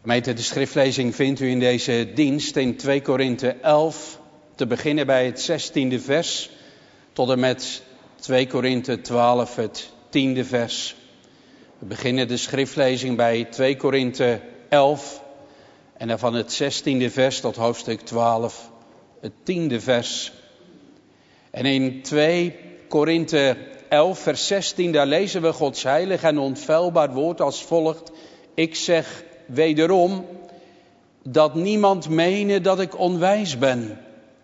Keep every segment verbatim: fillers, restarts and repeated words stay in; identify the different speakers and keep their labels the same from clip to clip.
Speaker 1: Gemeente, de schriftlezing vindt u in deze dienst in twee Korinthe elf, te beginnen bij het zestiende vers, tot en met twee Korinthe twaalf, het tiende vers. We beginnen de schriftlezing bij twee Korinthe elf en dan van het zestiende vers tot hoofdstuk twaalf, het tiende vers. En in twee Korinthe elf, vers zestien, daar lezen we Gods heilig en onfeilbaar woord als volgt. Ik zeg wederom dat niemand mene dat ik onwijs ben.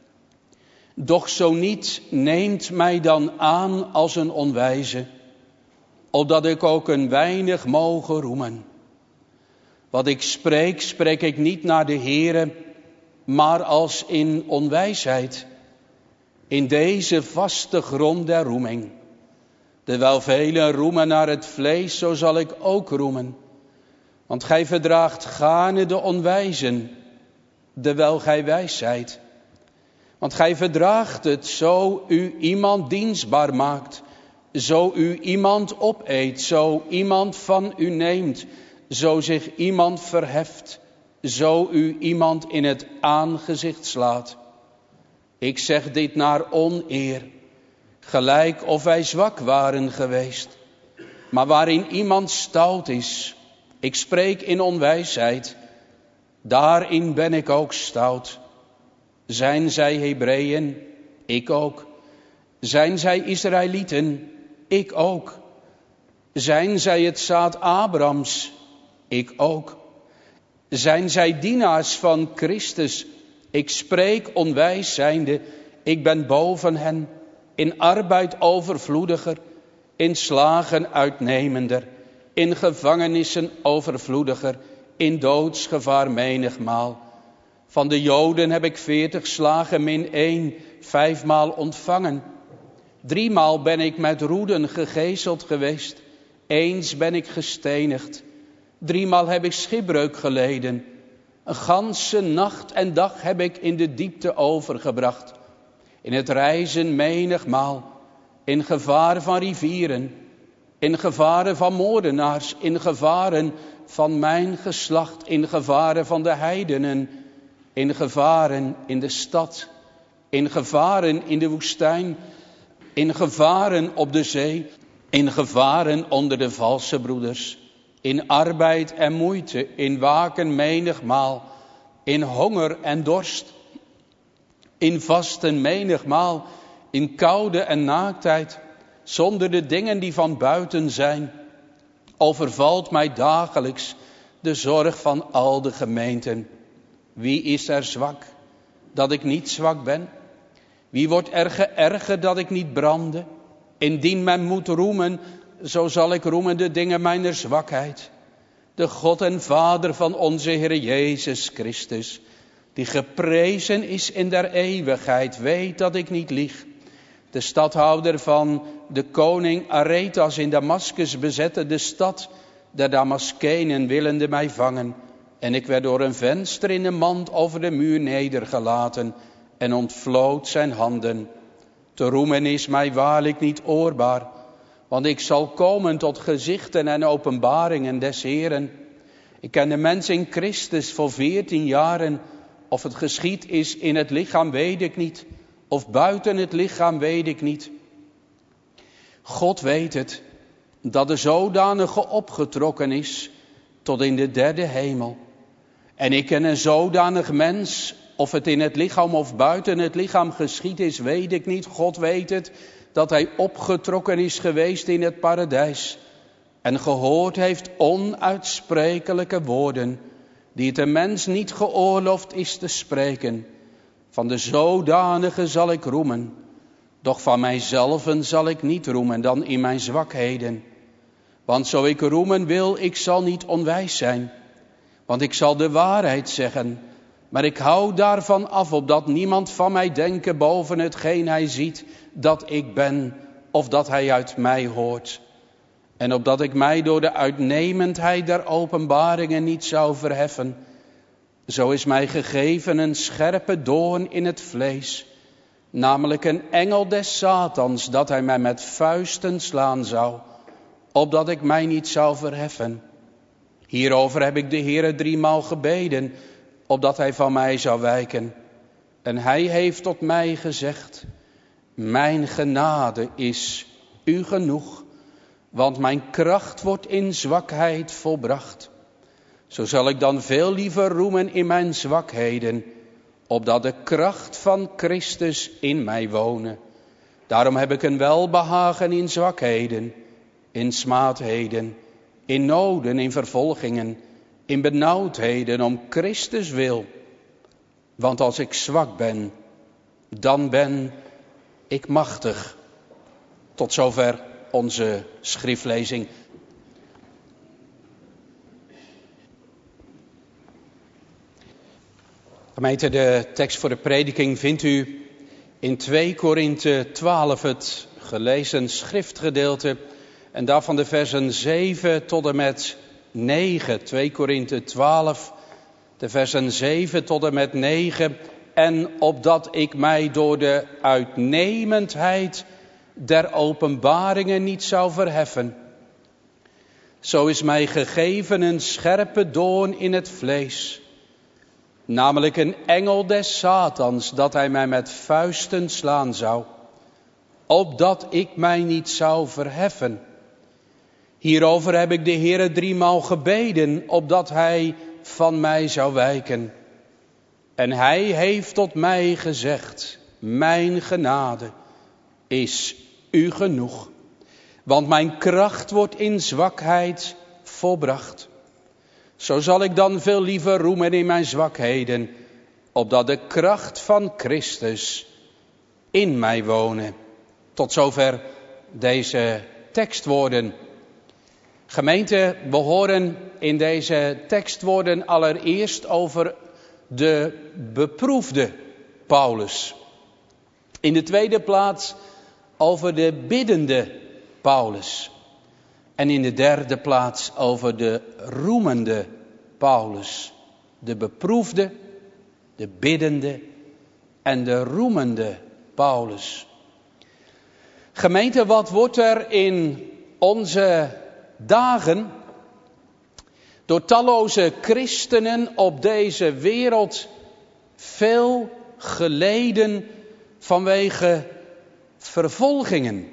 Speaker 1: Doch zo niet, neemt mij dan aan als een onwijze, opdat ik ook een weinig moge roemen. Wat ik spreek, spreek ik niet naar de Heere, maar als in onwijsheid, in deze vaste grond der roeming. Terwijl velen roemen naar het vlees, zo zal ik ook roemen. Want gij verdraagt gaarne de onwijzen, terwijl gij wijs zijt. Want gij verdraagt het, zo u iemand dienstbaar maakt, zo u iemand opeet, zo iemand van u neemt, zo zich iemand verheft, zo u iemand in het aangezicht slaat. Ik zeg dit naar oneer, gelijk of wij zwak waren geweest. Maar waarin iemand stout is, ik spreek in onwijsheid, daarin ben ik ook stout. Zijn zij Hebreeën? Ik ook. Zijn zij Israëlieten? Ik ook. Zijn zij het zaad Abrahams? Ik ook. Zijn zij dienaars van Christus? Ik spreek onwijs zijnde, ik ben boven hen, in arbeid overvloediger, in slagen uitnemender, in gevangenissen overvloediger, in doodsgevaar menigmaal. Van de Joden heb ik veertig slagen min één, vijfmaal ontvangen. Driemaal ben ik met roeden gegezeld geweest, eens ben ik gestenigd. Driemaal heb ik schipbreuk geleden. Een ganse nacht en dag heb ik in de diepte overgebracht. In het reizen menigmaal, in gevaren van rivieren, in gevaren van moordenaars, in gevaren van mijn geslacht, in gevaren van de heidenen, in gevaren in de stad, in gevaren in de woestijn, in gevaren op de zee, in gevaren onder de valse broeders, in arbeid en moeite, in waken menigmaal, in honger en dorst, in vasten menigmaal, in koude en naaktheid, zonder de dingen die van buiten zijn, overvalt mij dagelijks de zorg van al de gemeenten. Wie is er zwak, dat ik niet zwak ben? Wie wordt er geërgerd dat ik niet brande? Indien men moet roemen, zo zal ik roemen de dingen mijner zwakheid. De God en Vader van onze Heer Jezus Christus, die geprezen is in der eeuwigheid, weet dat ik niet lieg. De stadhouder van de koning Aretas in Damaskus bezette de stad der Damaskenen, willende mij vangen. En ik werd door een venster in een mand over de muur nedergelaten en ontvloot zijn handen. Te roemen is mij waarlijk niet oorbaar, want ik zal komen tot gezichten en openbaringen des Heeren. Ik ken de mens in Christus voor veertien jaren. Of het geschied is in het lichaam, weet ik niet. Of buiten het lichaam, weet ik niet. God weet het, dat de zodanige opgetrokken is tot in de derde hemel. En ik ken een zodanig mens, of het in het lichaam of buiten het lichaam geschied is, weet ik niet. God weet het, dat hij opgetrokken is geweest in het paradijs. En gehoord heeft onuitsprekelijke woorden, die het een mens niet geoorloofd is te spreken. Van de zodanige zal ik roemen, doch van mijzelven zal ik niet roemen dan in mijn zwakheden. Want zo ik roemen wil, ik zal niet onwijs zijn. Want ik zal de waarheid zeggen, maar ik hou daarvan af, opdat niemand van mij denke boven hetgeen hij ziet, dat ik ben, of dat hij uit mij hoort. En opdat ik mij door de uitnemendheid der openbaringen niet zou verheffen. Zo is mij gegeven een scherpe doorn in het vlees, namelijk een engel des Satans, dat hij mij met vuisten slaan zou, opdat ik mij niet zou verheffen. Hierover heb ik de Heere driemaal gebeden, opdat hij van mij zou wijken. En hij heeft tot mij gezegd, mijn genade is u genoeg, want mijn kracht wordt in zwakheid volbracht. Zo zal ik dan veel liever roemen in mijn zwakheden, opdat de kracht van Christus in mij wonen. Daarom heb ik een welbehagen in zwakheden, in smaadheden, in noden, in vervolgingen, in benauwdheden om Christus wil. Want als ik zwak ben, dan ben ik machtig. Tot zover onze schriftlezing. Gemeente, de tekst voor de prediking vindt u in twee Korinthe twaalf, het gelezen schriftgedeelte. En daarvan de versen zeven tot en met negen. twee Korinthe twaalf, de versen zeven tot en met negen. En opdat ik mij door de uitnemendheid der openbaringen niet zou verheffen. Zo is mij gegeven een scherpe doorn in het vlees. Namelijk een engel des Satans, dat hij mij met vuisten slaan zou. Opdat ik mij niet zou verheffen. Hierover heb ik de Heere driemaal gebeden, opdat hij van mij zou wijken. En hij heeft tot mij gezegd, mijn genade is u genoeg. Want mijn kracht wordt in zwakheid volbracht. Zo zal ik dan veel liever roemen in mijn zwakheden, opdat de kracht van Christus in mij wonen. Tot zover deze tekstwoorden. Gemeente, we horen in deze tekstwoorden allereerst over de beproefde Paulus. In de tweede plaats over de biddende Paulus. En in de derde plaats over de roemende Paulus. De beproefde, de biddende en de roemende Paulus. Gemeente, wat wordt er in onze dagen door talloze christenen op deze wereld veel geleden vanwege vervolgingen?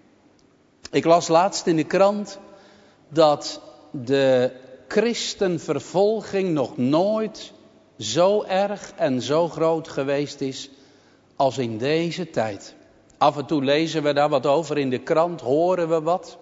Speaker 1: Ik las laatst in de krant dat de christenvervolging nog nooit zo erg en zo groot geweest is als in deze tijd. Af en toe lezen we daar wat over in de krant, horen we wat.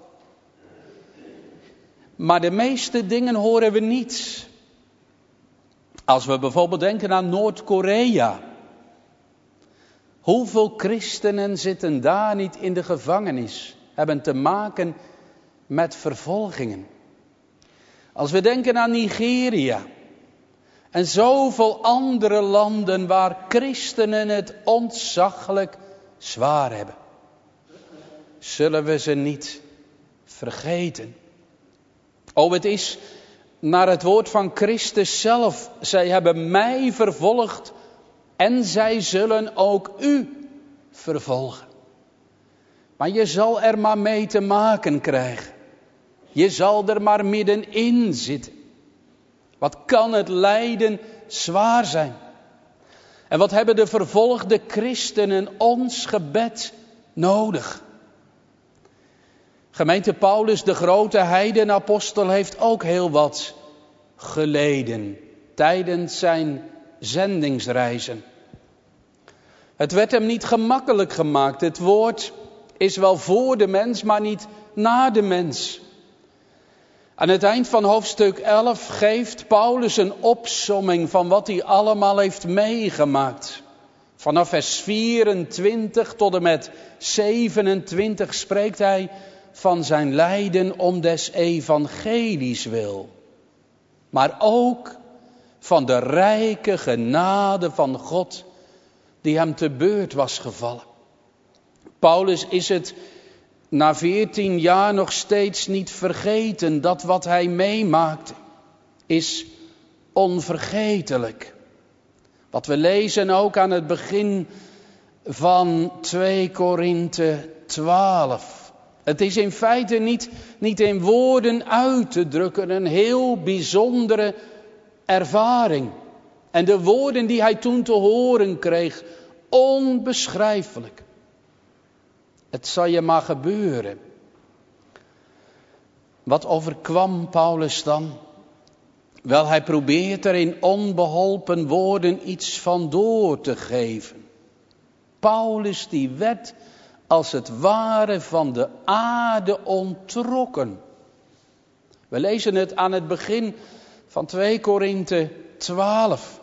Speaker 1: Maar de meeste dingen horen we niet. Als we bijvoorbeeld denken aan Noord-Korea. Hoeveel christenen zitten daar niet in de gevangenis? Hebben te maken met vervolgingen. Als we denken aan Nigeria. En zoveel andere landen waar christenen het ontzaglijk zwaar hebben. Zullen we ze niet vergeten? O, het is naar het woord van Christus zelf. Zij hebben mij vervolgd en zij zullen ook u vervolgen. Maar je zal er maar mee te maken krijgen. Je zal er maar middenin zitten. Wat kan het lijden zwaar zijn? En wat hebben de vervolgde christenen ons gebed nodig? Gemeente, Paulus, de grote heidenapostel, heeft ook heel wat geleden tijdens zijn zendingsreizen. Het werd hem niet gemakkelijk gemaakt. Het woord is wel voor de mens, maar niet na de mens. Aan het eind van hoofdstuk elf geeft Paulus een opsomming van wat hij allemaal heeft meegemaakt. Vanaf vers vierentwintig tot en met zevenentwintig spreekt hij van zijn lijden om des evangelies wil. Maar ook van de rijke genade van God die hem te beurt was gevallen. Paulus is het na veertien jaar nog steeds niet vergeten. Dat wat hij meemaakte is onvergetelijk. Wat we lezen ook aan het begin van twee Korinthe twaalf. Het is in feite niet, niet in woorden uit te drukken, een heel bijzondere ervaring. En de woorden die hij toen te horen kreeg, onbeschrijfelijk. Het zal je maar gebeuren. Wat overkwam Paulus dan? Wel, hij probeert er in onbeholpen woorden iets van door te geven. Paulus die werd als het ware van de aarde onttrokken. We lezen het aan het begin van twee Korinthe twaalf.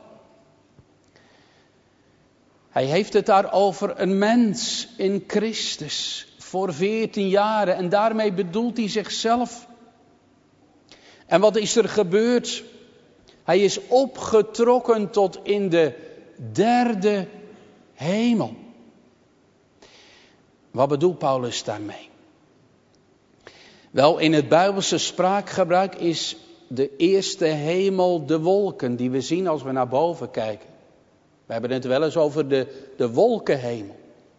Speaker 1: Hij heeft het daar over een mens in Christus voor veertien jaren en daarmee bedoelt hij zichzelf. En wat is er gebeurd? Hij is opgetrokken tot in de derde hemel. Wat bedoelt Paulus daarmee? Wel, in het Bijbelse spraakgebruik is de eerste hemel de wolken die we zien als we naar boven kijken. We hebben het wel eens over de, de wolkenhemel.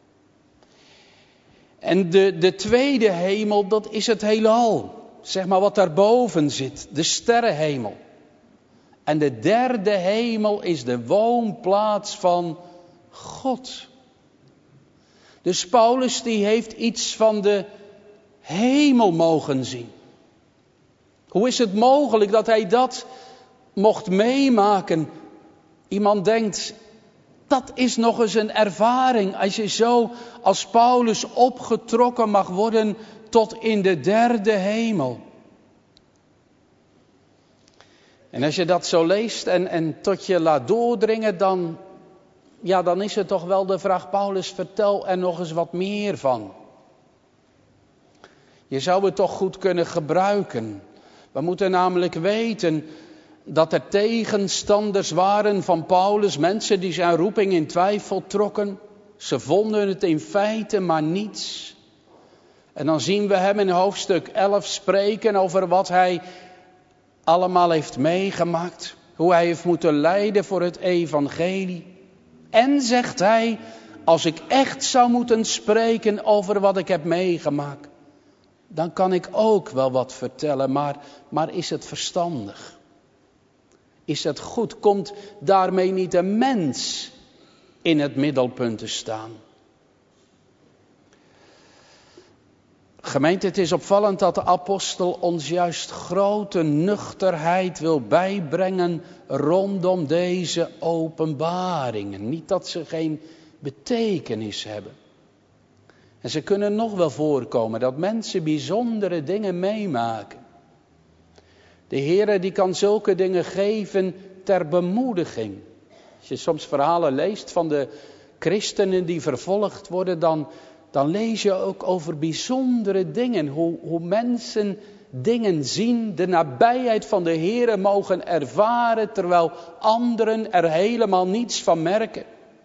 Speaker 1: En de, de tweede hemel, dat is het heelal. Zeg maar wat daarboven zit, de sterrenhemel. En de derde hemel is de woonplaats van God. Dus Paulus die heeft iets van de hemel mogen zien. Hoe is het mogelijk dat hij dat mocht meemaken? Iemand denkt, dat is nog eens een ervaring als je zo als Paulus opgetrokken mag worden tot in de derde hemel. En als je dat zo leest en, en tot je laat doordringen, dan, ja, dan is het toch wel de vraag, Paulus, vertel er nog eens wat meer van. Je zou het toch goed kunnen gebruiken. We moeten namelijk weten dat er tegenstanders waren van Paulus, mensen die zijn roeping in twijfel trokken. Ze vonden het in feite maar niets. En dan zien we hem in hoofdstuk elf spreken over wat hij allemaal heeft meegemaakt. Hoe hij heeft moeten lijden voor het evangelie. En zegt hij, als ik echt zou moeten spreken over wat ik heb meegemaakt, dan kan ik ook wel wat vertellen, maar, maar is het verstandig? Is het goed? Komt daarmee niet een mens in het middelpunt te staan? Gemeente, het is opvallend dat de apostel ons juist grote nuchterheid wil bijbrengen rondom deze openbaringen. Niet dat ze geen betekenis hebben. En ze kunnen nog wel voorkomen dat mensen bijzondere dingen meemaken. De Heere die kan zulke dingen geven ter bemoediging. Als je soms verhalen leest van de christenen die vervolgd worden, dan, dan lees je ook over bijzondere dingen. Hoe, hoe mensen dingen zien, de nabijheid van de Heere mogen ervaren, terwijl anderen er helemaal niets van merken.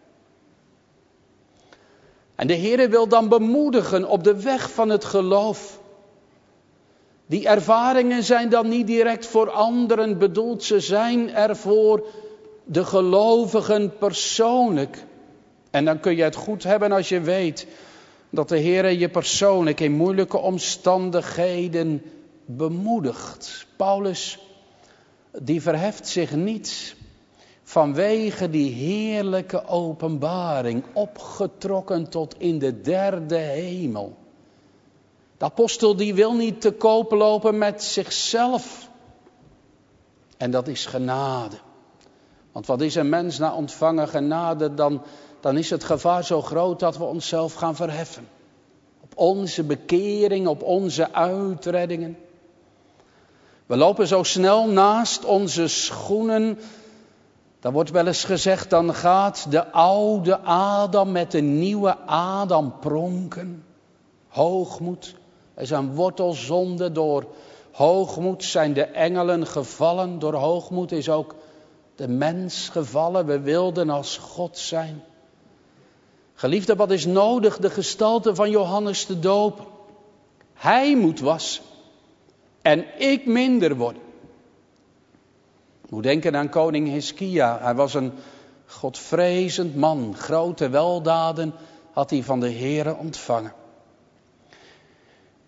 Speaker 1: En de Heere wil dan bemoedigen op de weg van het geloof. Die ervaringen zijn dan niet direct voor anderen bedoeld. Ze zijn er voor de gelovigen persoonlijk. En dan kun je het goed hebben als je weet dat de Heere je persoonlijk in moeilijke omstandigheden bemoedigt. Paulus, die verheft zich niet vanwege die heerlijke openbaring, opgetrokken tot in de derde hemel. De apostel die wil niet te koop lopen met zichzelf. En dat is genade. Want wat is een mens na ontvangen genade, dan, dan is het gevaar zo groot dat we onszelf gaan verheffen. Op onze bekering, op onze uitreddingen. We lopen zo snel naast onze schoenen. Dan wordt wel eens gezegd, dan gaat de oude Adam met de nieuwe Adam pronken. Hoogmoed is een wortelzonde. Door hoogmoed zijn de engelen gevallen. Door hoogmoed is ook de mens gevallen. We wilden als God zijn. Geliefde, wat is nodig? De gestalte van Johannes de Doper. Hij moet wassen. En ik minder worden. Ik moet denken aan koning Hiskia. Hij was een godvrezend man. Grote weldaden had hij van de Heere ontvangen.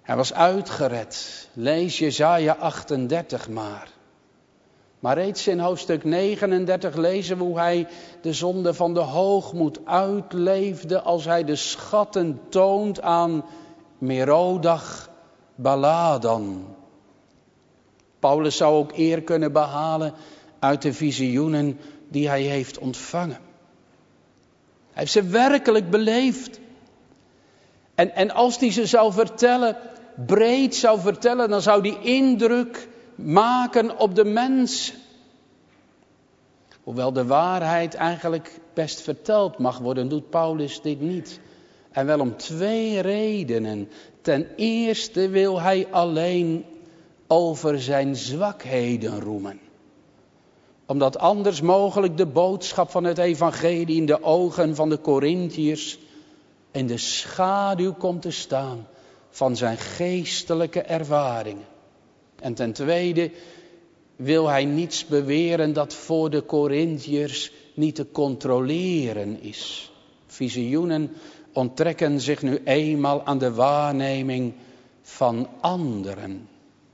Speaker 1: Hij was uitgered. Lees Jesaja achtendertig maar. Maar reeds in hoofdstuk negenendertig lezen we hoe hij de zonde van de hoogmoed uitleefde als hij de schatten toont aan Merodach Baladan. Paulus zou ook eer kunnen behalen uit de visioenen die hij heeft ontvangen. Hij heeft ze werkelijk beleefd. En, en als hij ze zou vertellen, breed zou vertellen, dan zou die indruk maken op de mens. Hoewel de waarheid eigenlijk best verteld mag worden, doet Paulus dit niet. En wel om twee redenen. Ten eerste wil hij alleen over zijn zwakheden roemen. Omdat anders mogelijk de boodschap van het evangelie in de ogen van de Korintiërs in de schaduw komt te staan van zijn geestelijke ervaringen. En ten tweede wil hij niets beweren dat voor de Korintiërs niet te controleren is. Visioenen onttrekken zich nu eenmaal aan de waarneming van anderen.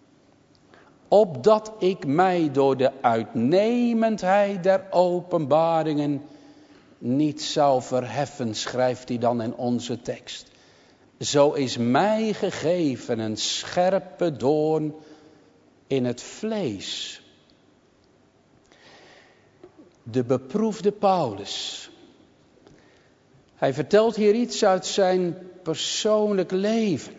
Speaker 1: Opdat ik mij door de uitnemendheid der openbaringen niet zou verheffen, schrijft hij dan in onze tekst. Zo is mij gegeven een scherpe doorn in het vlees. De beproefde Paulus. Hij vertelt hier iets uit zijn persoonlijk leven.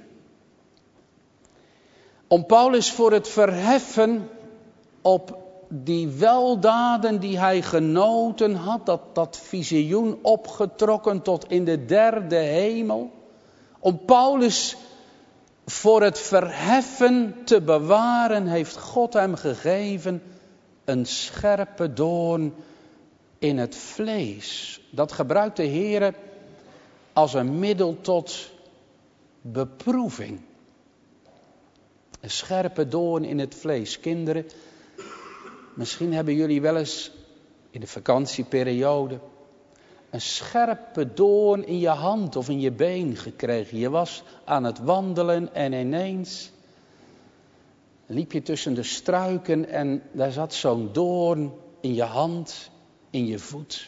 Speaker 1: Om Paulus voor het verheffen op die weldaden die hij genoten had, dat, dat visioen opgetrokken tot in de derde hemel. Om Paulus voor het verheffen te bewaren, heeft God hem gegeven een scherpe doorn in het vlees. Dat gebruikt de Heer als een middel tot beproeving. Een scherpe doorn in het vlees. Kinderen, misschien hebben jullie wel eens in de vakantieperiode een scherpe doorn in je hand of in je been gekregen. Je was aan het wandelen en ineens liep je tussen de struiken en daar zat zo'n doorn in je hand, in je voet.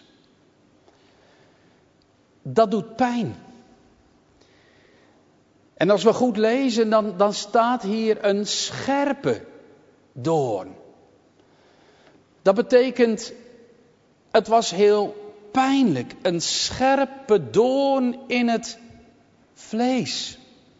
Speaker 1: Dat doet pijn. En als we goed lezen, dan, dan staat hier een scherpe doorn. Dat betekent, het was heel pijnlijk. Een scherpe doorn in het vlees.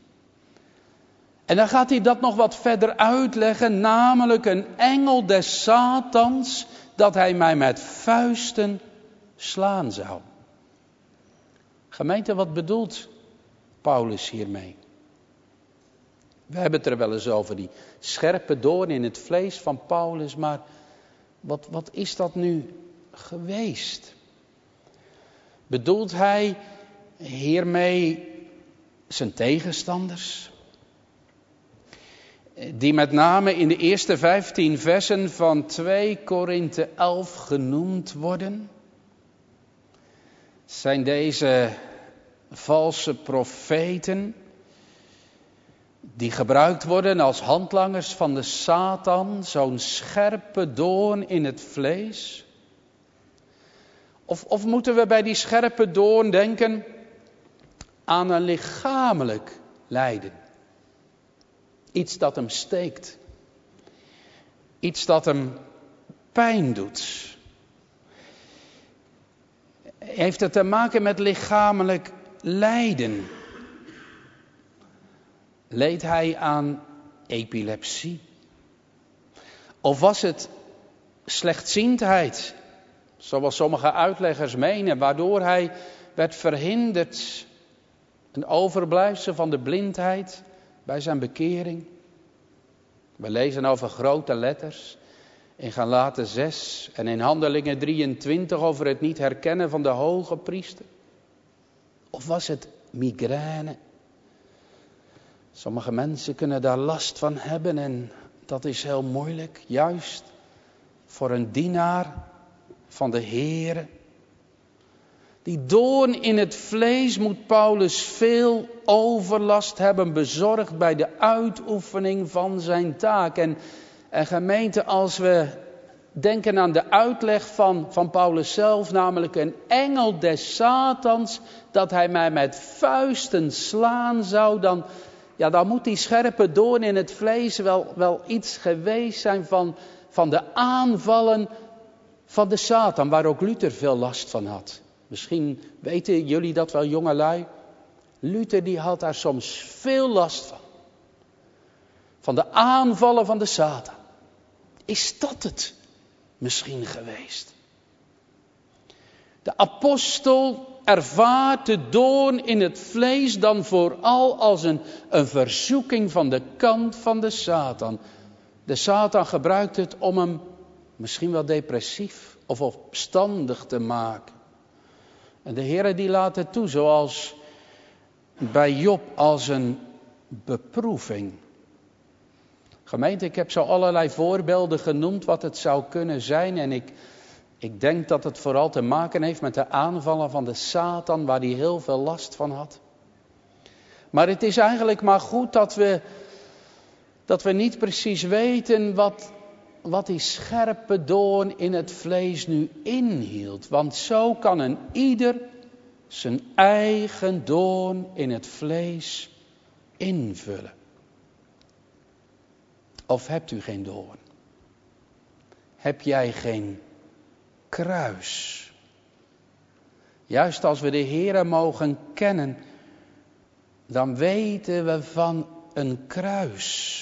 Speaker 1: En dan gaat hij dat nog wat verder uitleggen, namelijk een engel des Satans, dat hij mij met vuisten slaan zou. Gemeente, wat bedoelt Paulus hiermee? We hebben het er wel eens over, die scherpe doorn in het vlees van Paulus, maar wat, wat is dat nu geweest? Bedoelt hij hiermee zijn tegenstanders? Die met name in de eerste vijftien versen van twee Korinthe elf genoemd worden? Zijn deze valse profeten die gebruikt worden als handlangers van de Satan, zo'n scherpe doorn in het vlees? Of, of moeten we bij die scherpe doorn denken aan een lichamelijk lijden? Iets dat hem steekt. Iets dat hem pijn doet. Heeft het te maken met lichamelijk lijden? Leed hij aan epilepsie? Of was het slechtziendheid, zoals sommige uitleggers menen, waardoor hij werd verhinderd, een overblijfsel van de blindheid bij zijn bekering? We lezen over grote letters in Galaten zes en in Handelingen drieëntwintig over het niet herkennen van de hoge priester. Of was het migraine? Sommige mensen kunnen daar last van hebben en dat is heel moeilijk, juist voor een dienaar van de Heere. Die doorn in het vlees moet Paulus veel overlast hebben bezorgd bij de uitoefening van zijn taak. En, en gemeente, als we denken aan de uitleg van, van Paulus zelf, namelijk een engel des Satans, dat hij mij met vuisten slaan zou, dan, ja, dan moet die scherpe doorn in het vlees wel, wel iets geweest zijn van, van de aanvallen van de Satan, waar ook Luther veel last van had. Misschien weten jullie dat wel, jongelui. Luther die had daar soms veel last van. Van de aanvallen van de Satan. Is dat het misschien geweest? De apostel ervaart de doorn in het vlees dan vooral als een, een verzoeking van de kant van de Satan. De Satan gebruikt het om hem misschien wel depressief of opstandig te maken. En de Heere die laat het toe, zoals bij Job, als een beproeving. Gemeente, ik heb zo allerlei voorbeelden genoemd wat het zou kunnen zijn. En ik, ik denk dat het vooral te maken heeft met de aanvallen van de Satan, waar hij heel veel last van had. Maar het is eigenlijk maar goed dat we, dat we niet precies weten wat, wat die scherpe doorn in het vlees nu inhield. Want zo kan een ieder zijn eigen doorn in het vlees invullen. Of hebt u geen doorn? Heb jij geen kruis? Juist als we de Heere mogen kennen, dan weten we van een kruis.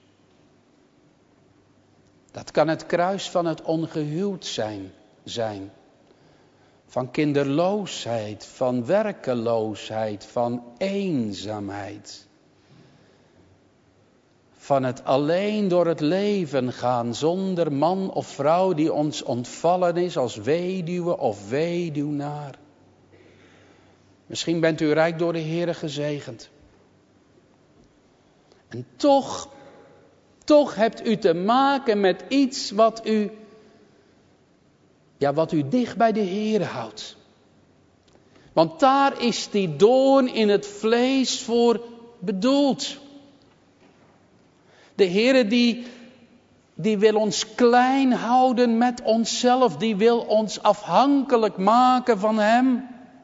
Speaker 1: Dat kan het kruis van het ongehuwd zijn, zijn. Van kinderloosheid, van werkeloosheid, van eenzaamheid. Van het alleen door het leven gaan zonder man of vrouw die ons ontvallen is als weduwe of weduwnaar. Misschien bent u rijk door de Heere gezegend. En toch, toch hebt u te maken met iets wat u, ja, wat u dicht bij de Heere houdt. Want daar is die doorn in het vlees voor bedoeld. De Heere die, die wil ons klein houden met onszelf. Die wil ons afhankelijk maken van Hem.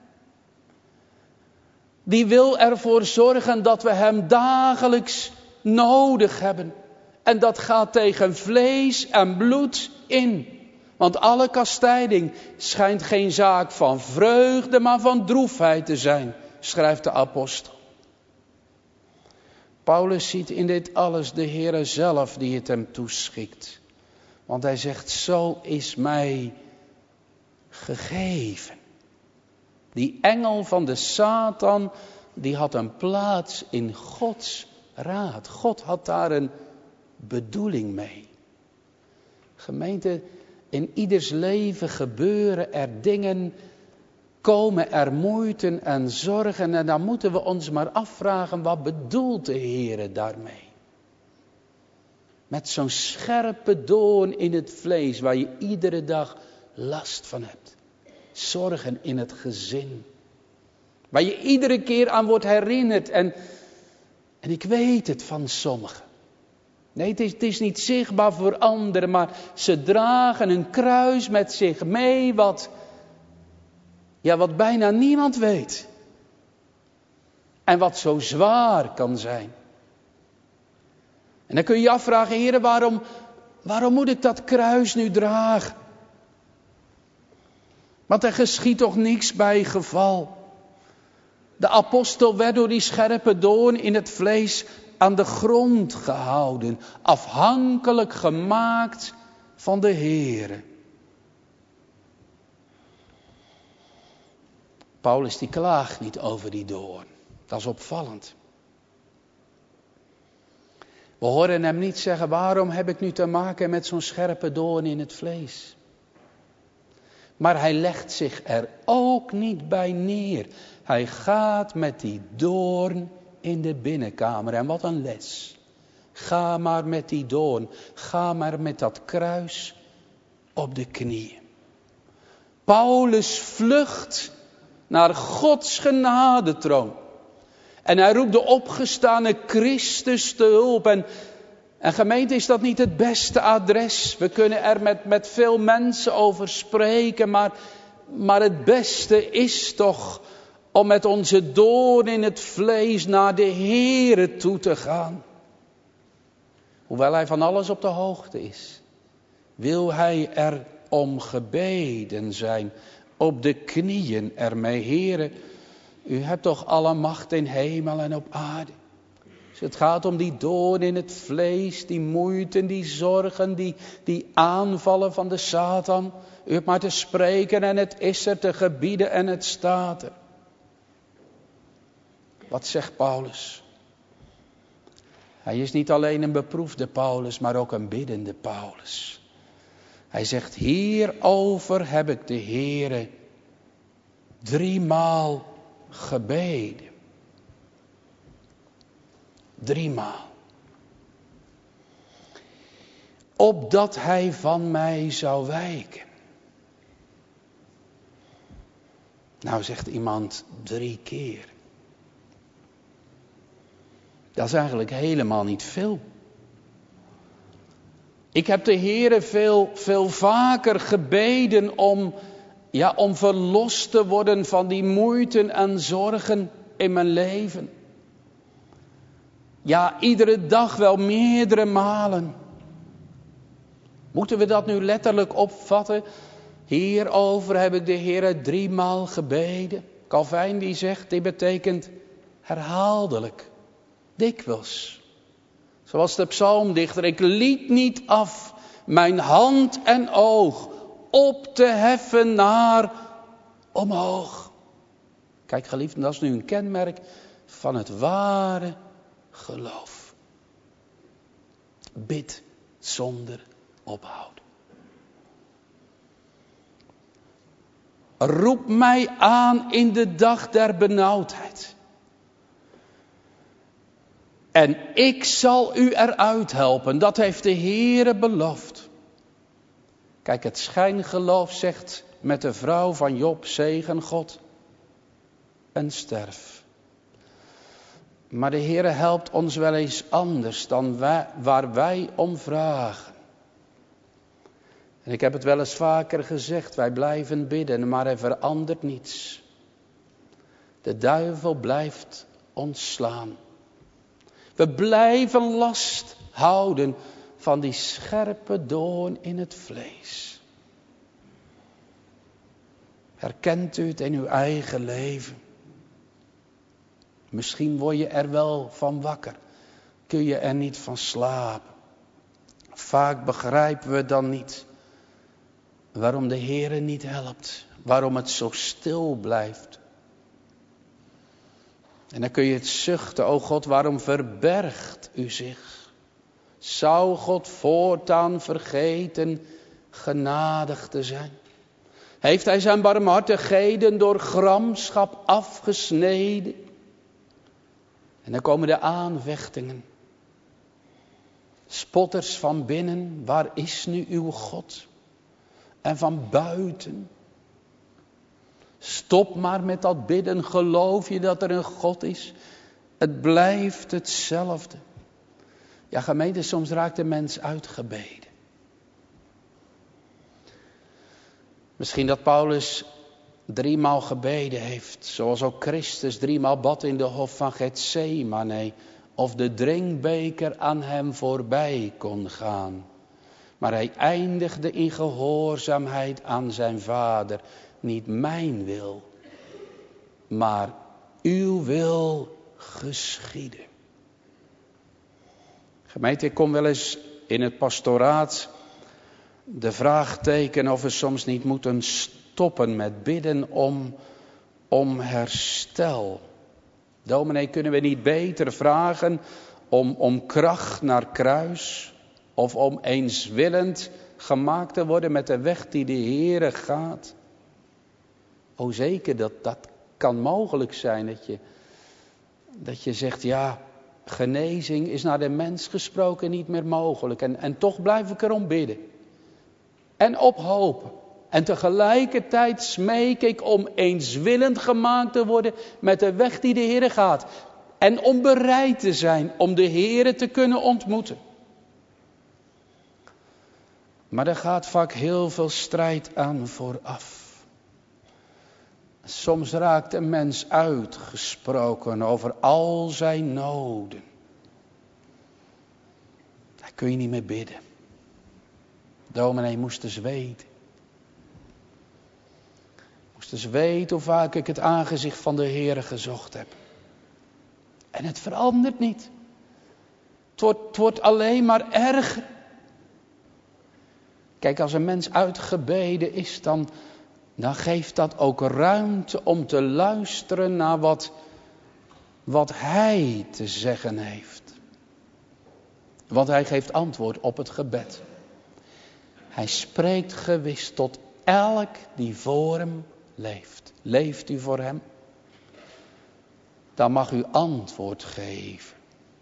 Speaker 1: Die wil ervoor zorgen dat we Hem dagelijks nodig hebben. En dat gaat tegen vlees en bloed in. Want alle kastijding schijnt geen zaak van vreugde, maar van droefheid te zijn, schrijft de apostel. Paulus ziet in dit alles de Heere zelf die het hem toeschikt. Want hij zegt, zo is mij gegeven. Die engel van de Satan, die had een plaats in Gods raad. God had daar een bedoeling mee. Gemeente, in ieders leven gebeuren er dingen, komen er moeiten en zorgen. En dan moeten we ons maar afvragen, wat bedoelt de Heere daarmee? Met zo'n scherpe doorn in het vlees, waar je iedere dag last van hebt. Zorgen in het gezin. Waar je iedere keer aan wordt herinnerd. En, en ik weet het van sommigen. Nee, het is, het is niet zichtbaar voor anderen, maar ze dragen een kruis met zich mee wat, ja, wat bijna niemand weet. En wat zo zwaar kan zijn. En dan kun je je afvragen, Heere, waarom, waarom moet ik dat kruis nu dragen? Want er geschiet toch niks bij geval. De apostel werd door die scherpe doorn in het vlees aan de grond gehouden. Afhankelijk gemaakt van de Heere. Paulus die klaagt niet over die doorn. Dat is opvallend. We horen hem niet zeggen, waarom heb ik nu te maken met zo'n scherpe doorn in het vlees? Maar hij legt zich er ook niet bij neer. Hij gaat met die doorn in de binnenkamer. En wat een les. Ga maar met die doorn. Ga maar met dat kruis op de knieën. Paulus vlucht naar Gods genadetroon. En hij roept de opgestane Christus te hulp. En, en gemeente, is dat niet het beste adres? We kunnen er met, met veel mensen over spreken, maar, maar het beste is toch om met onze doorn in het vlees naar de Heere toe te gaan. Hoewel hij van alles op de hoogte is, wil hij er om gebeden zijn, op de knieën ermee. Heere, u hebt toch alle macht in hemel en op aarde. Dus het gaat om die doorn in het vlees, die moeite, die zorgen, die, die aanvallen van de Satan. U hebt maar te spreken en het is er, te gebieden en het staat er. Wat zegt Paulus? Hij is niet alleen een beproefde Paulus, maar ook een biddende Paulus. Hij zegt, hierover heb ik de Heere driemaal gebeden. Driemaal. Opdat hij van mij zou wijken. Nou, zegt iemand, drie keer. Dat is eigenlijk helemaal niet veel. Ik heb de Heere veel, veel vaker gebeden om, ja, om verlost te worden van die moeiten en zorgen in mijn leven. Ja, iedere dag wel meerdere malen. Moeten we dat nu letterlijk opvatten? Hierover heb ik de Heere driemaal gebeden. Calvijn die zegt, dit betekent herhaaldelijk, dikwijls. Zoals de psalmdichter, ik liet niet af mijn hand en oog op te heffen naar omhoog. Kijk geliefden, dat is nu een kenmerk van het ware geloof. Bid zonder ophouden. Roep mij aan in de dag der benauwdheid. En ik zal u eruit helpen. Dat heeft de Heere beloofd. Kijk, het schijngeloof zegt met de vrouw van Job, zegen God en sterf. Maar de Heere helpt ons wel eens anders dan wij, waar wij om vragen. En ik heb het wel eens vaker gezegd, wij blijven bidden, maar er verandert niets. De duivel blijft ons slaan. We blijven last houden van die scherpe doorn in het vlees. Herkent u het in uw eigen leven? Misschien word je er wel van wakker. Kun je er niet van slapen. Vaak begrijpen we dan niet waarom de Heere niet helpt. Waarom het zo stil blijft. En dan kun je het zuchten, o God, waarom verbergt u zich? Zou God voortaan vergeten genadig te zijn? Heeft hij zijn barmhartigheden door gramschap afgesneden? En dan komen de aanvechtingen. Spotters van binnen, waar is nu uw God? En van buiten. Stop maar met dat bidden, geloof je dat er een God is? Het blijft hetzelfde. Ja, gemeente, soms raakt de mens uitgebeden. Misschien dat Paulus driemaal gebeden heeft, zoals ook Christus driemaal bad in de hof van Getsemane, of de drinkbeker aan hem voorbij kon gaan. Maar hij eindigde in gehoorzaamheid aan zijn Vader. Niet mijn wil, maar uw wil geschieden. Gemeente, ik kom wel eens in het pastoraat de vraag tekenen of we soms niet moeten stoppen met bidden om, om herstel. Dominee, kunnen we niet beter vragen om, om kracht naar kruis? Of om eenswillend gemaakt te worden met de weg die de Heere gaat? O zeker, dat, dat kan mogelijk zijn. Dat je, dat je zegt, ja, genezing is naar de mens gesproken niet meer mogelijk. En, en toch blijf ik erom bidden. En op hopen. En tegelijkertijd smeek ik om eenswillend gemaakt te worden met de weg die de Heere gaat. En om bereid te zijn om de Heere te kunnen ontmoeten. Maar er gaat vaak heel veel strijd aan vooraf. Soms raakt een mens uitgesproken over al zijn noden. Daar kun je niet meer bidden. Dominee moest eens weten. Moest eens weten hoe vaak ik het aangezicht van de Heere gezocht heb. En het verandert niet. Het wordt, het wordt alleen maar erger. Kijk, als een mens uitgebeden is, dan, dan geeft dat ook ruimte om te luisteren naar wat, wat hij te zeggen heeft. Want hij geeft antwoord op het gebed. Hij spreekt gewis tot elk die voor hem leeft. Leeft u voor hem? Dan mag u antwoord geven.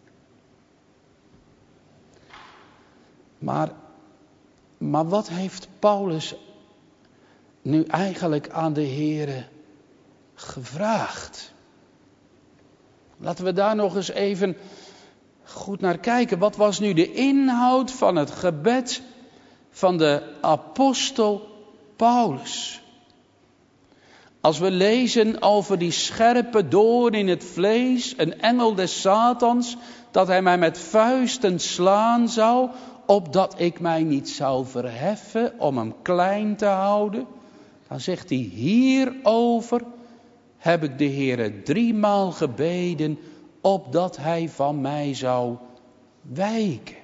Speaker 1: Maar, maar wat heeft Paulus nu eigenlijk aan de Heere gevraagd? Laten we daar nog eens even goed naar kijken. Wat was nu de inhoud van het gebed van de apostel Paulus? Als we lezen over die scherpe doorn in het vlees, een engel des Satans, dat hij mij met vuisten slaan zou, opdat ik mij niet zou verheffen om hem klein te houden. Dan zegt hij, hierover heb ik de Heere driemaal gebeden, opdat hij van mij zou wijken.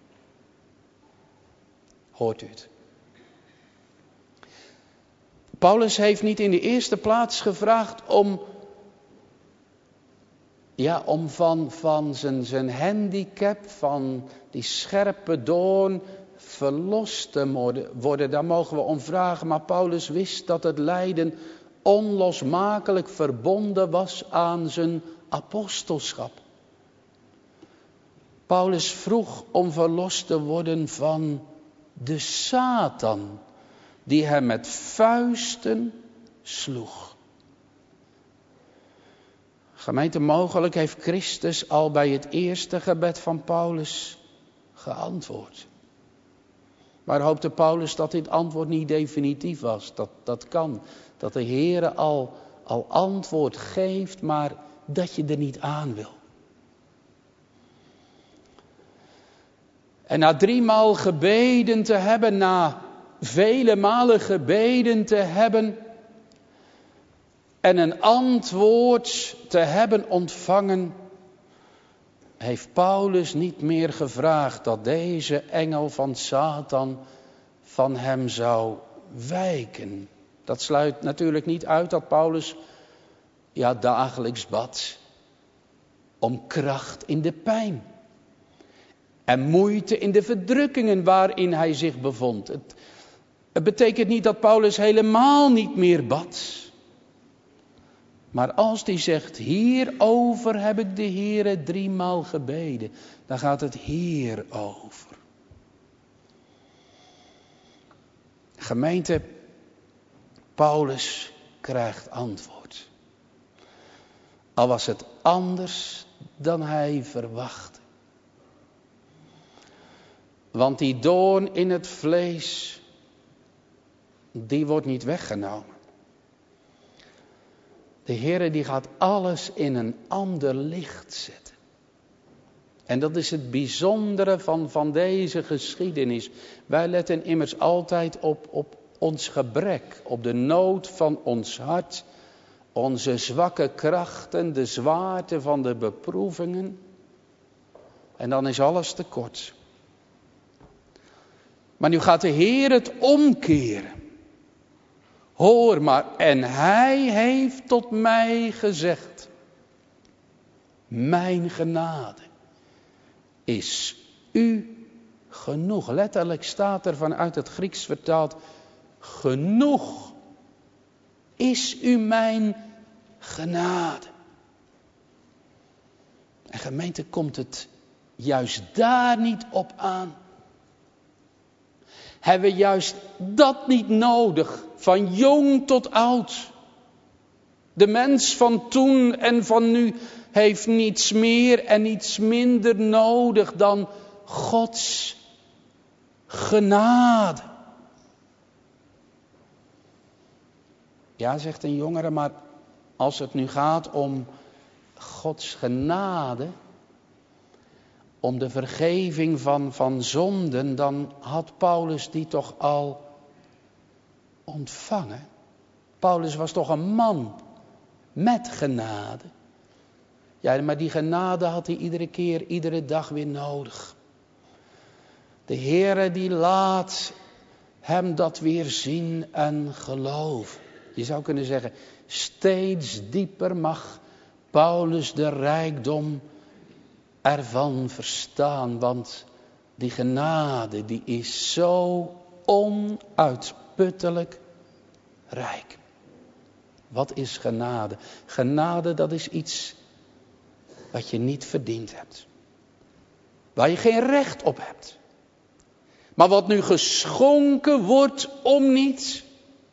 Speaker 1: Hoort u het? Paulus heeft niet in de eerste plaats gevraagd om, ja, om van, van zijn, zijn handicap, van die scherpe doorn, verlost te worden. Daar mogen we om vragen. Maar Paulus wist dat het lijden onlosmakelijk verbonden was aan zijn apostelschap. Paulus vroeg om verlost te worden van de Satan, die hem met vuisten sloeg. Gemeente, mogelijk heeft Christus al bij het eerste gebed van Paulus geantwoord. Maar hoopte Paulus dat dit antwoord niet definitief was. Dat, dat kan. Dat de Heere al, al antwoord geeft, maar dat je er niet aan wil. En na driemaal gebeden te hebben, na vele malen gebeden te hebben en een antwoord te hebben ontvangen, heeft Paulus niet meer gevraagd dat deze engel van Satan van hem zou wijken. Dat sluit natuurlijk niet uit dat Paulus ja, dagelijks bad om kracht in de pijn. En moeite in de verdrukkingen waarin hij zich bevond. Het, het betekent niet dat Paulus helemaal niet meer bad. Maar als hij zegt, hierover heb ik de Heere driemaal gebeden. Dan gaat het hierover. Gemeente, Paulus krijgt antwoord. Al was het anders dan hij verwachtte. Want die doorn in het vlees, die wordt niet weggenomen. De Heere die gaat alles in een ander licht zetten. En dat is het bijzondere van, van deze geschiedenis. Wij letten immers altijd op, op ons gebrek, op de nood van ons hart, onze zwakke krachten, de zwaarte van de beproevingen. En dan is alles tekort. Maar nu gaat de Heer het omkeren. Hoor maar, en hij heeft tot mij gezegd, mijn genade is u genoeg. Letterlijk staat er vanuit het Grieks vertaald, genoeg is u mijn genade. En gemeente, komt het juist daar niet op aan? hebben juist dat niet nodig, van jong tot oud. De mens van toen en van nu heeft niets meer en niets minder nodig dan Gods genade. Ja, zegt een jongere, maar als het nu gaat om Gods genade, om de vergeving van, van zonden, dan had Paulus die toch al ontvangen. Paulus was toch een man met genade. Ja, maar die genade had hij iedere keer, iedere dag weer nodig. De Heere die laat hem dat weer zien en geloven. Je zou kunnen zeggen, steeds dieper mag Paulus de rijkdom ervan verstaan. Want die genade die is zo onuitputtelijk rijk. Wat is genade? Genade, dat is iets wat je niet verdiend hebt. Waar je geen recht op hebt. Maar wat nu geschonken wordt om niets.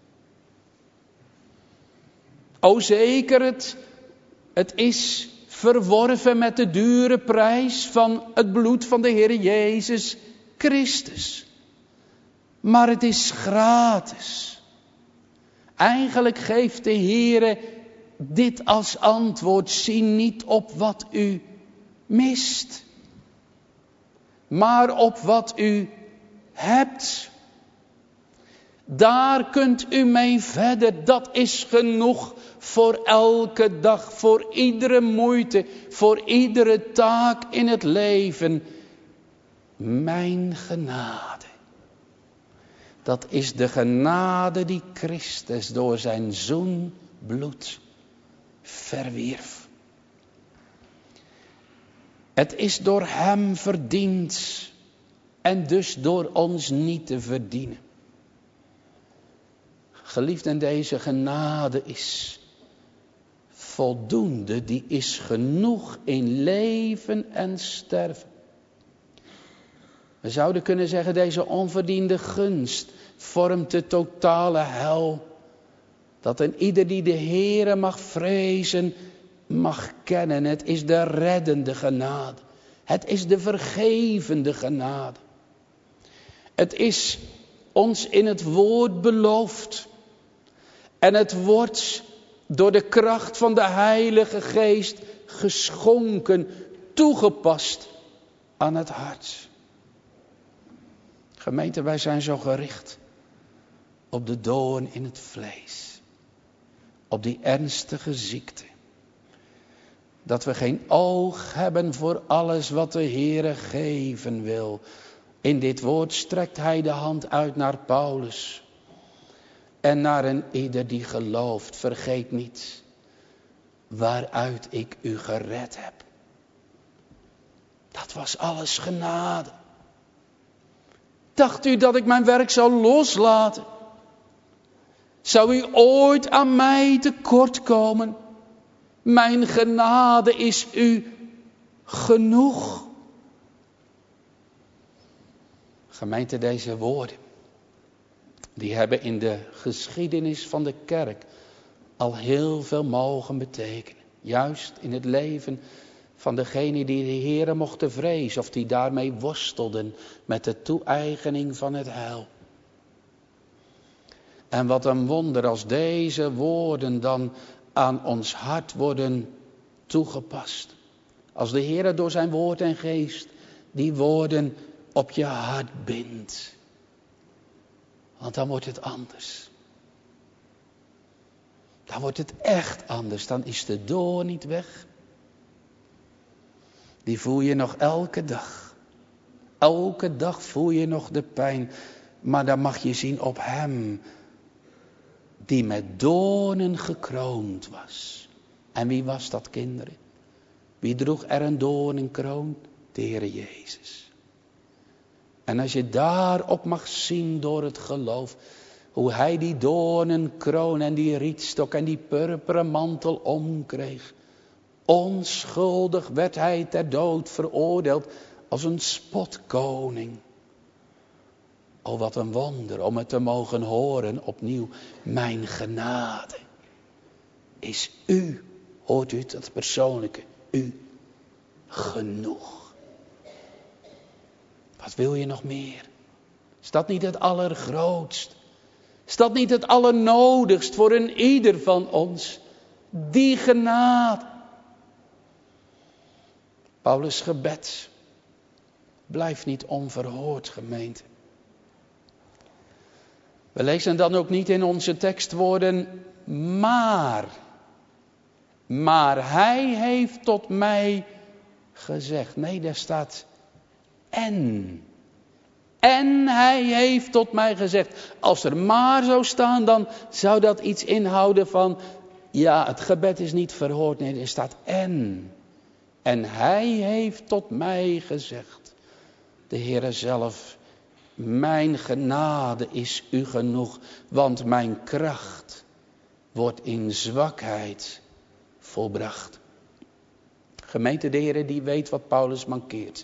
Speaker 1: O zeker, het, het is verworven met de dure prijs van het bloed van de Heer Jezus Christus. Maar het is gratis. Eigenlijk geeft de Heer dit als antwoord. Zie niet op wat u mist, maar op wat u hebt. Daar kunt u mee verder. Dat is genoeg voor elke dag, voor iedere moeite, voor iedere taak in het leven. Mijn genade. Dat is de genade die Christus door zijn zoenbloed verwierf. Het is door hem verdiend en dus door ons niet te verdienen. Geliefden, deze genade is voldoende, die is genoeg in leven en sterven. We zouden kunnen zeggen, deze onverdiende gunst vormt de totale hel. Dat een ieder die de Heere mag vrezen, mag kennen. Het is de reddende genade. Het is de vergevende genade. Het is ons in het woord beloofd. En het wordt door de kracht van de Heilige Geest geschonken, toegepast aan het hart. Gemeente, wij zijn zo gericht op de doorn in het vlees. Op die ernstige ziekte. Dat we geen oog hebben voor alles wat de Heere geven wil. In dit woord strekt hij de hand uit naar Paulus. En naar een ieder die gelooft. Vergeet niet waaruit ik u gered heb. Dat was alles genade. Dacht u dat ik mijn werk zou loslaten? Zou u ooit aan mij tekort komen? Mijn genade is u genoeg. Gemeente, deze woorden, die hebben in de geschiedenis van de kerk al heel veel mogen betekenen. Juist in het leven van degenen die de Heere mochten vrezen of die daarmee worstelden met de toe-eigening van het heil. En wat een wonder als deze woorden dan aan ons hart worden toegepast. Als de Heere door zijn woord en geest die woorden op je hart bindt. Want dan wordt het anders. Dan wordt het echt anders. Dan is de doorn niet weg. Die voel je nog elke dag. Elke dag voel je nog de pijn. Maar dan mag je zien op hem. Die met doornen gekroond was. En wie was dat, kinderen? Wie droeg er een doornenkroon? De Heere Jezus. En als je daarop mag zien door het geloof. Hoe hij die doornenkroon en die rietstok en die purperen mantel omkreeg. Onschuldig werd hij ter dood veroordeeld als een spotkoning. Oh, wat een wonder om het te mogen horen opnieuw. Mijn genade is u, hoort u dat persoonlijke, u genoeg. Wat wil je nog meer? Is dat niet het allergrootst? Is dat niet het allernodigst voor een ieder van ons? Die genade. Paulus' gebed blijft niet onverhoord, gemeente. We lezen dan ook niet in onze tekstwoorden, maar. Maar hij heeft tot mij gezegd. Nee, daar staat en. En hij heeft tot mij gezegd. Als er maar zou staan, dan zou dat iets inhouden van, ja, het gebed is niet verhoord. Nee, er staat en. En hij heeft tot mij gezegd. De Heere zelf, mijn genade is u genoeg, want mijn kracht wordt in zwakheid volbracht. Gemeente, de Heere die weet wat Paulus mankeert.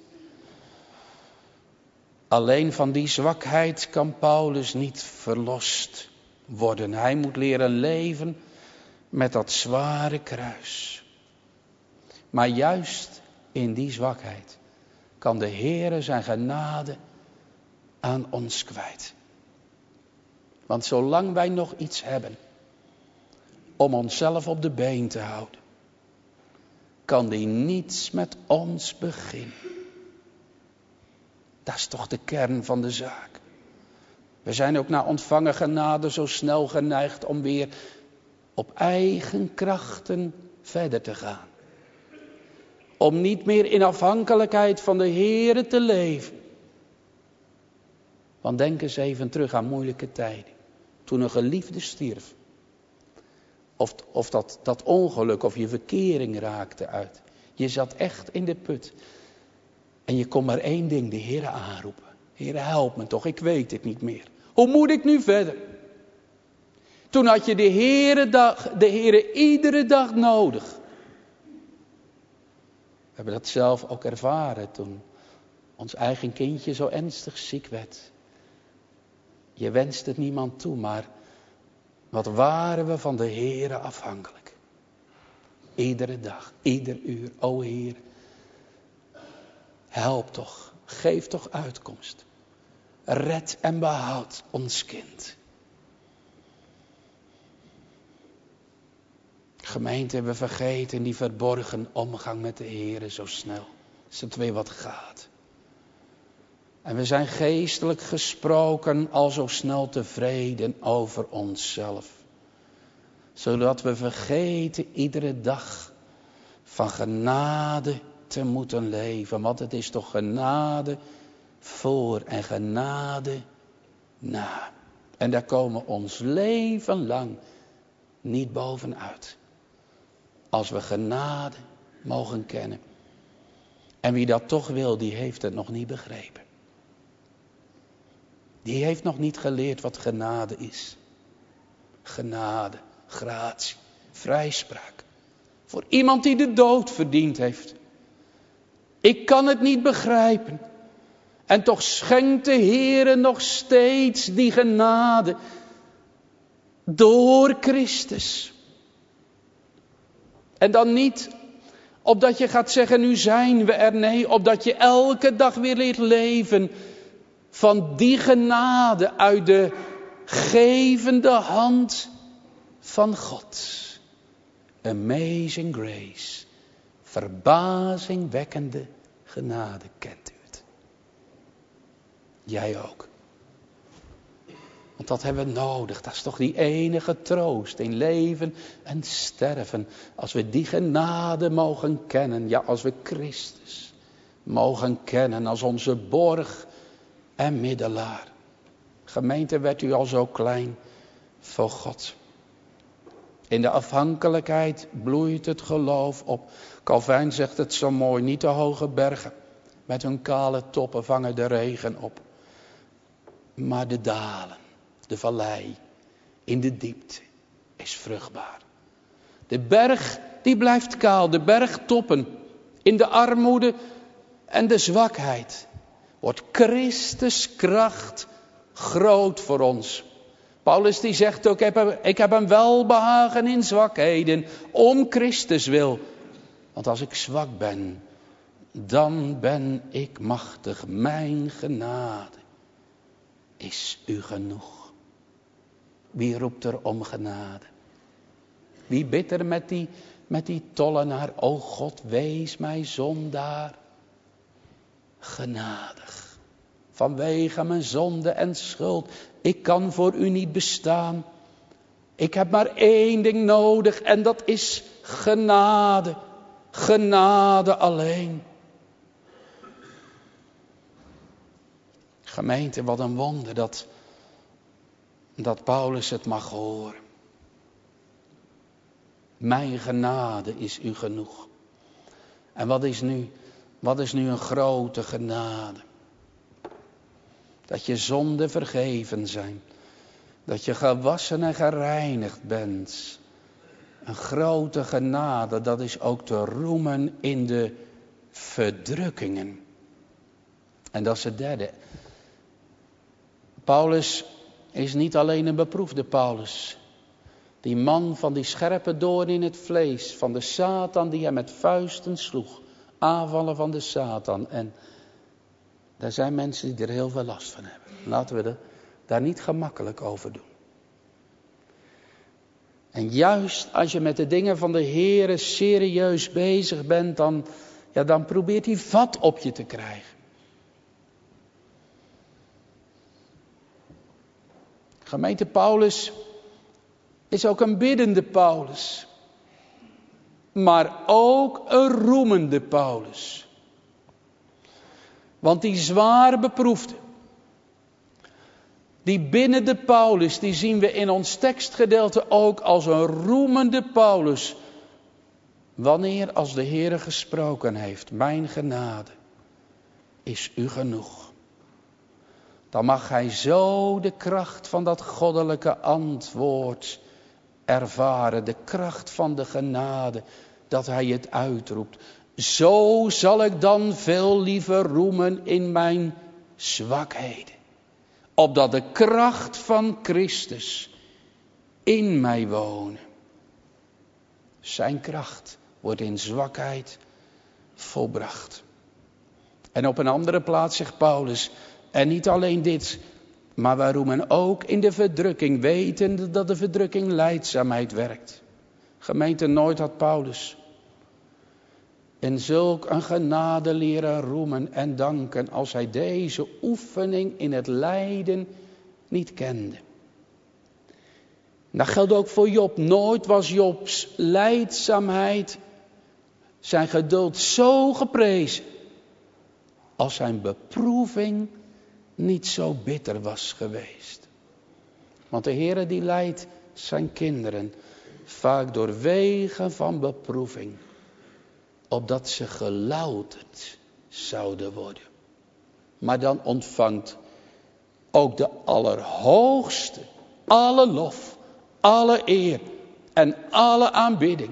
Speaker 1: Alleen van die zwakheid kan Paulus niet verlost worden. Hij moet leren leven met dat zware kruis. Maar juist in die zwakheid kan de Heere zijn genade aan ons kwijt. Want zolang wij nog iets hebben om onszelf op de been te houden, kan die niets met ons beginnen. Dat is toch de kern van de zaak. We zijn ook na ontvangen genade zo snel geneigd om weer op eigen krachten verder te gaan. Om niet meer in afhankelijkheid van de Heere te leven. Want denk eens even terug aan moeilijke tijden. Toen een geliefde stierf. Of, of dat, dat ongeluk of je verkering raakte uit. Je zat echt in de put. En je kon maar één ding, de Heere aanroepen. Heere, help me toch, ik weet het niet meer. Hoe moet ik nu verder? Toen had je de Heere, dag, de Heere iedere dag nodig. We hebben dat zelf ook ervaren toen ons eigen kindje zo ernstig ziek werd. Je wenst het niemand toe, maar wat waren we van de Heere afhankelijk. Iedere dag, ieder uur, o Heer. Help toch, geef toch uitkomst. Red en behoud ons kind. Gemeente, we vergeten die verborgen omgang met de Heere zo snel. Is het weer wat gaat. En we zijn geestelijk gesproken al zo snel tevreden over onszelf. Zodat we vergeten iedere dag van genade te moeten leven. Want het is toch genade voor en genade na. En daar komen we ons leven lang niet bovenuit. Als we genade mogen kennen. En wie dat toch wil, die heeft het nog niet begrepen. Die heeft nog niet geleerd wat genade is. Genade, gratie, vrijspraak. Voor iemand die de dood verdiend heeft. Ik kan het niet begrijpen. En toch schenkt de Heere nog steeds die genade. Door Christus. En dan niet opdat je gaat zeggen, nu zijn we er. Nee, opdat je elke dag weer leert leven van die genade uit de gevende hand van God. Amazing grace. Verbazingwekkende genade, kent u het? Jij ook. Want dat hebben we nodig. Dat is toch die enige troost in leven en sterven. Als we die genade mogen kennen. Ja, als we Christus mogen kennen als onze borg en middelaar. Gemeente, werd u al zo klein voor God. In de afhankelijkheid bloeit het geloof op. Calvijn zegt het zo mooi. Niet de hoge bergen met hun kale toppen vangen de regen op. Maar de dalen. De vallei in de diepte is vruchtbaar. De berg die blijft kaal. De bergtoppen in de armoede en de zwakheid wordt Christus kracht Groot voor ons. Paulus die zegt ook, ik heb, ik heb een welbehagen in zwakheden, om Christus wil. Want als ik zwak ben, dan ben ik machtig. Mijn genade is u genoeg. Wie roept er om genade? Wie bidt er met die, met die tollenaar, o God, wees mij zondaar genadig. Vanwege mijn zonde en schuld, ik kan voor u niet bestaan. Ik heb maar één ding nodig en dat is genade. Genade alleen. Gemeente, wat een wonder dat, dat Paulus het mag horen. Mijn genade is u genoeg. En wat is nu, wat is nu een grote genade? Dat je zonden vergeven zijn. Dat je gewassen en gereinigd bent. Een grote genade, dat is ook te roemen in de verdrukkingen. En dat is het derde. Paulus is niet alleen een beproefde Paulus. Die man van die scherpe doorn in het vlees. Van de Satan die hem met vuisten sloeg. Aanvallen van de Satan. En er zijn mensen die er heel veel last van hebben. Laten we er daar niet gemakkelijk over doen. En juist als je met de dingen van de Heere serieus bezig bent. Dan, ja, dan probeert hij vat op je te krijgen. Gemeente, Paulus is ook een biddende Paulus. Maar ook een roemende Paulus. Want die zwaar beproefde. Die biddende Paulus, die zien we in ons tekstgedeelte ook als een roemende Paulus. Wanneer als de Heere gesproken heeft, mijn genade is u genoeg. Dan mag hij zo de kracht van dat goddelijke antwoord ervaren. De kracht van de genade, dat hij het uitroept. Zo zal ik dan veel liever roemen in mijn zwakheden. Opdat de kracht van Christus in mij wonen. Zijn kracht wordt in zwakheid volbracht. En op een andere plaats zegt Paulus, en niet alleen dit, maar wij roemen ook in de verdrukking, wetende dat de verdrukking lijdzaamheid werkt. Gemeente, nooit had Paulus in zulk een genade leren roemen en danken als hij deze oefening in het lijden niet kende. Dat geldt ook voor Job. Nooit was Jobs lijdzaamheid, zijn geduld zo geprezen als zijn beproeving niet zo bitter was geweest. Want de Heere die leidt zijn kinderen vaak door wegen van beproeving, opdat ze gelouterd zouden worden. Maar dan ontvangt ook de Allerhoogste alle lof, alle eer en alle aanbidding.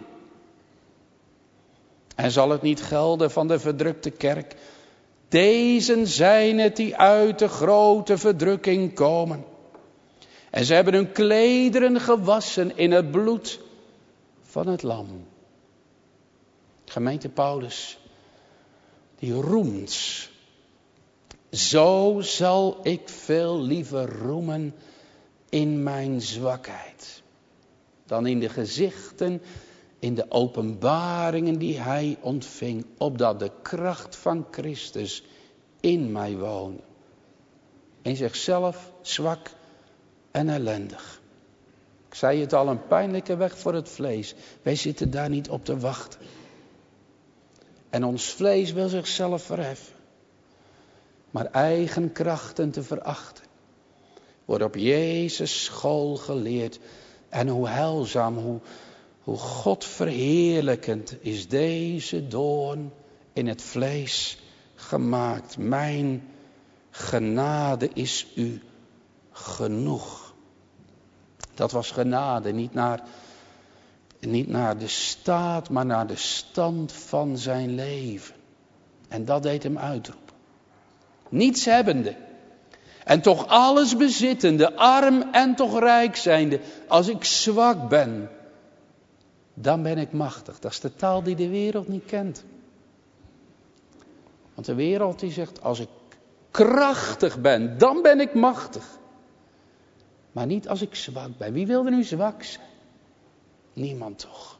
Speaker 1: En zal het niet gelden van de verdrukte kerk? Dezen zijn het die uit de grote verdrukking komen. En ze hebben hun klederen gewassen in het bloed van het lam. Gemeente Paulus, die roemt. Zo zal ik veel liever roemen in mijn zwakheid. Dan in de gezichten, in de openbaringen die hij ontving. Opdat de kracht van Christus in mij woont. In zichzelf zwak en ellendig. Ik zei het al, een pijnlijke weg voor het vlees. Wij zitten daar niet op te wachten. En ons vlees wil zichzelf verheffen. Maar eigen krachten te verachten. Wordt op Jezus school geleerd. En hoe heilzaam, hoe, hoe God verheerlijkend is deze doorn in het vlees gemaakt. Mijn genade is u genoeg. Dat was genade, niet naar, niet naar de staat, maar naar de stand van zijn leven. En dat deed hem uitroepen. Niets hebbende En toch alles bezittende, arm en toch rijk zijnde. Als ik zwak ben, dan ben ik machtig. Dat is de taal die de wereld niet kent. Want de wereld die zegt, als ik krachtig ben, dan ben ik machtig. Maar niet als ik zwak ben. Wie wil er nu zwak zijn? Niemand toch.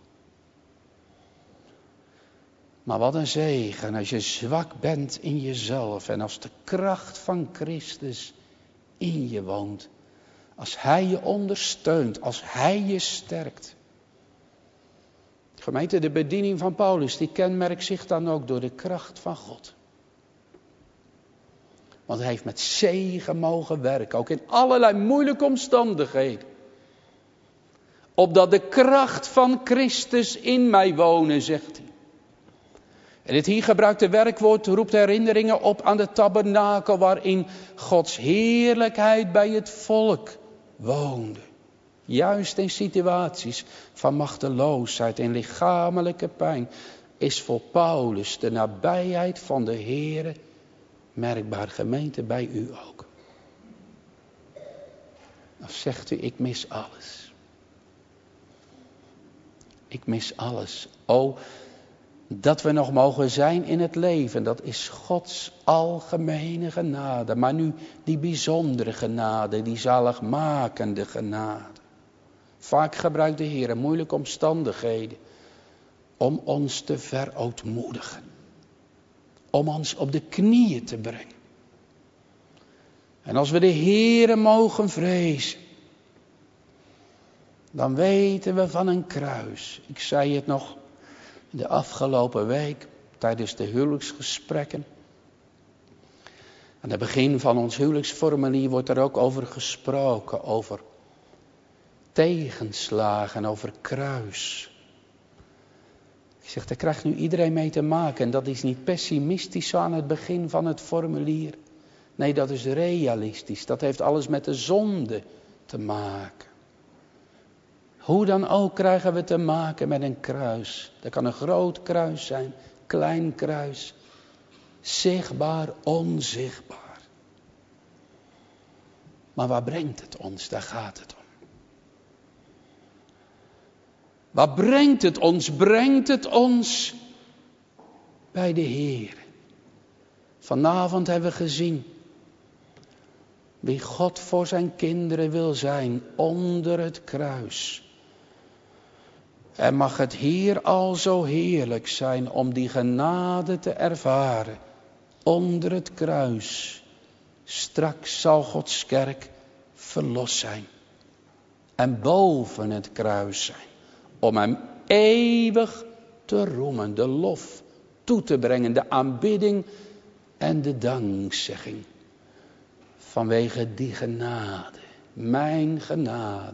Speaker 1: Maar wat een zegen als je zwak bent in jezelf. En als de kracht van Christus in je woont. Als Hij je ondersteunt. Als Hij je sterkt. Gemeente, de bediening van Paulus, die kenmerkt zich dan ook door de kracht van God. Want hij heeft met zegen mogen werken, ook in allerlei moeilijke omstandigheden. Opdat de kracht van Christus in mij wonen, zegt hij. En het hier gebruikte werkwoord roept herinneringen op aan de tabernakel waarin Gods heerlijkheid bij het volk woonde. Juist in situaties van machteloosheid en lichamelijke pijn is voor Paulus de nabijheid van de Heere merkbaar. Gemeente, bij u ook. Dan zegt u, ik mis alles. Ik mis alles. O, dat we nog mogen zijn in het leven, dat is Gods algemene genade. Maar nu die bijzondere genade, die zaligmakende genade. Vaak gebruikt de Heer moeilijke omstandigheden om ons te verootmoedigen. Om ons op de knieën te brengen. En als we de Heere mogen vrezen, dan weten we van een kruis. Ik zei het nog de afgelopen week tijdens de huwelijksgesprekken. Aan het begin van ons huwelijksformulier wordt er ook over gesproken, over tegenslagen, over kruis. Ik zeg, daar krijgt nu iedereen mee te maken. En dat is niet pessimistisch zo aan het begin van het formulier. Nee, dat is realistisch. Dat heeft alles met de zonde te maken. Hoe dan ook krijgen we te maken met een kruis. Dat kan een groot kruis zijn, klein kruis. Zichtbaar, onzichtbaar. Maar waar brengt het ons? Daar gaat het om. Wat brengt het ons? Brengt het ons bij de Heer. Vanavond hebben we gezien wie God voor zijn kinderen wil zijn onder het kruis. En mag het hier al zo heerlijk zijn om die genade te ervaren onder het kruis. Straks zal Gods kerk verlost zijn en boven het kruis zijn. Om hem eeuwig te roemen, de lof toe te brengen, de aanbidding en de dankzegging. Vanwege die genade, mijn genade,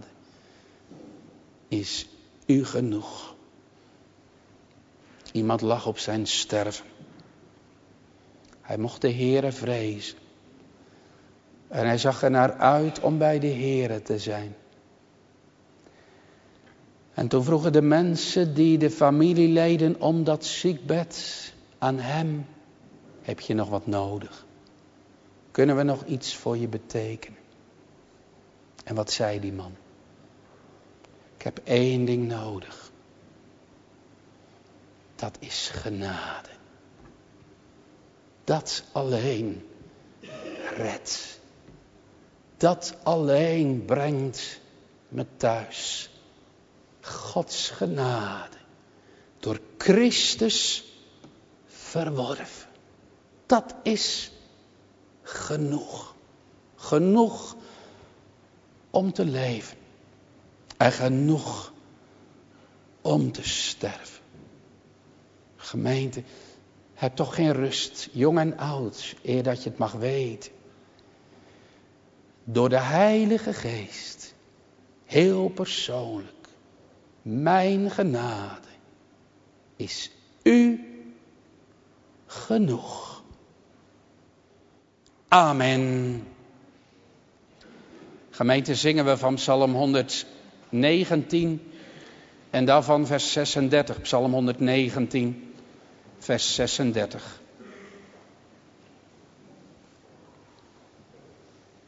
Speaker 1: is u genoeg. Iemand lag op zijn sterven. Hij mocht de Heere vrezen. En hij zag er naar uit om bij de Heere te zijn. En toen vroegen de mensen die de familieleden om dat ziekbed aan hem. Heb je nog wat nodig? Kunnen we nog iets voor je betekenen? En wat zei die man? Ik heb één ding nodig. Dat is genade. Dat alleen redt. Dat alleen brengt me thuis. Gods genade. Door Christus verworven. Dat is genoeg. Genoeg om te leven. En genoeg om te sterven. Gemeente, heb toch geen rust, jong en oud, eer dat je het mag weten. Door de Heilige Geest, heel persoonlijk, mijn genade is u genoeg. Amen. Gemeente, zingen we van Psalm honderdnegentien en daarvan vers zesendertig. Psalm honderdnegentien, vers zesendertig.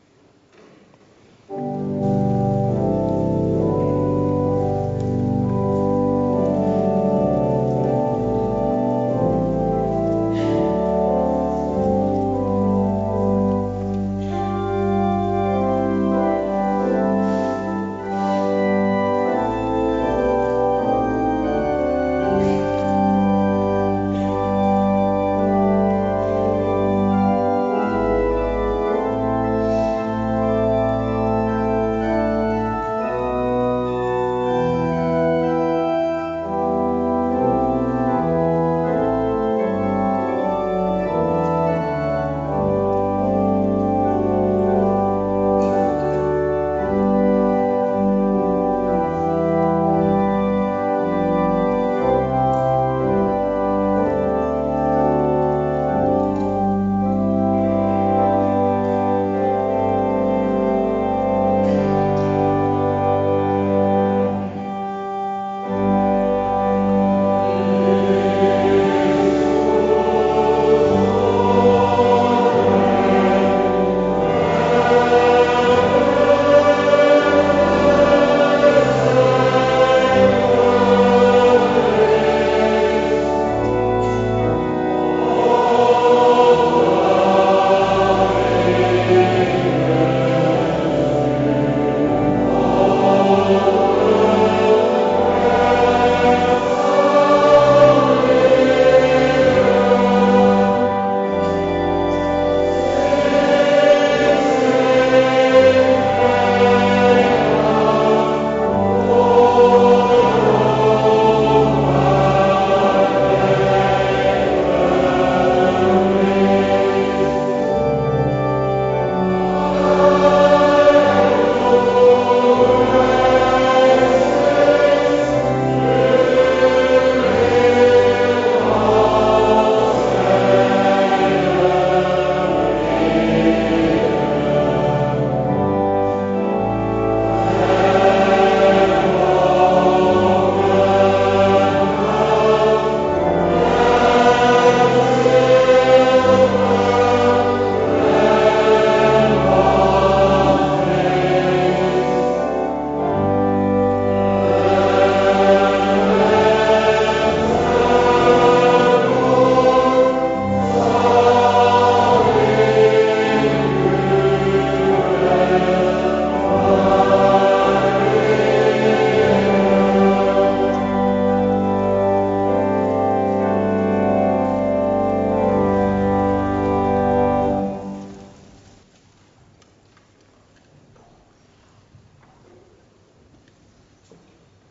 Speaker 2: Amen.